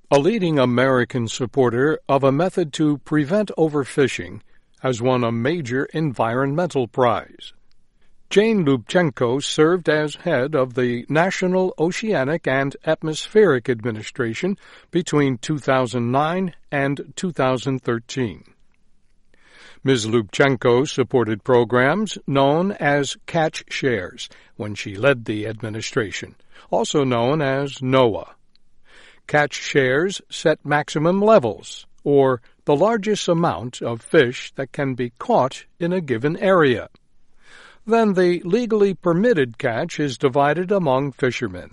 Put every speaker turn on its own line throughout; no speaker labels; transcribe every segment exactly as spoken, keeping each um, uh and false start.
A leading American supporter of a method to prevent overfishing has won a major environmental prize. Jane Lubchenco served as head of the National Oceanic and Atmospheric Administration between two thousand nine and two thousand thirteen. Miz Lubchenco supported programs known as catch shares when she led the administration, also known as NOAA. Catch shares set maximum levels, or the largest amount of fish that can be caught in a given area. Then the legally permitted catch is divided among fishermen.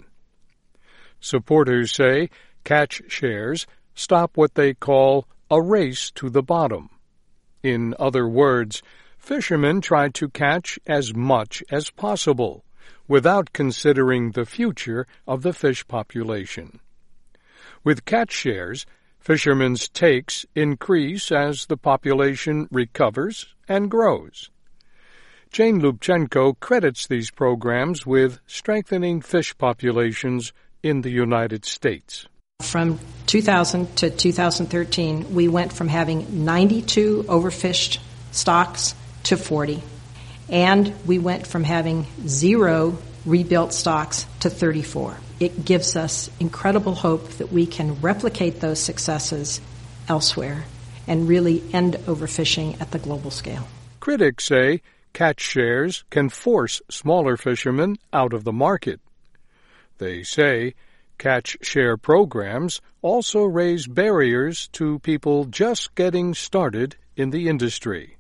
Supporters say catch shares stop what they call a race to the bottom. In other words, fishermen try to catch as much as possible, without considering the future of the fish population. With catch shares, fishermen's takes increase as the population recovers and grows. Jane Lubchenco credits these programs with strengthening fish populations in the United States.
From two thousand to two thousand thirteen, we went from having ninety-two overfished stocks to forty, and we went from having zero rebuilt stocks to thirty-four. It gives us incredible hope that we can replicate those successes elsewhere and really end overfishing at the global scale.
Critics say catch shares can force smaller fishermen out of the market. They say catch share programs also raise barriers to people just getting started in the industry.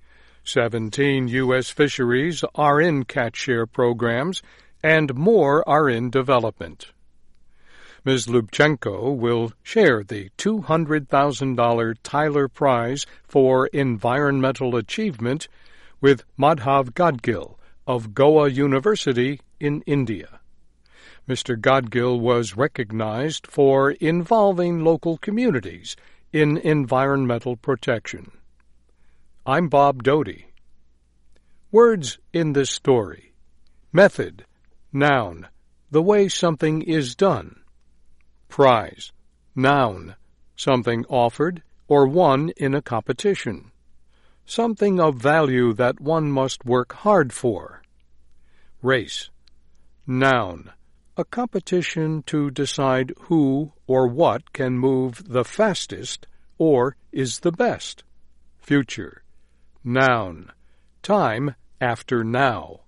Seventeen U S fisheries are in catch share programs, and more are in development. Miz Lubchenco will share the two hundred thousand dollars Tyler Prize for Environmental Achievement with Madhav Gadgil of Goa University in India. Mister Gadgil was recognized for involving local communities in environmental protection. I'm Bob Doty. Words in this story. Method. Noun, the way something is done. Prize, noun, something offered or won in a competition. Something of value that one must work hard for. Race, noun, a competition to decide who or what can move the fastest or is the best. Future, noun, time after now.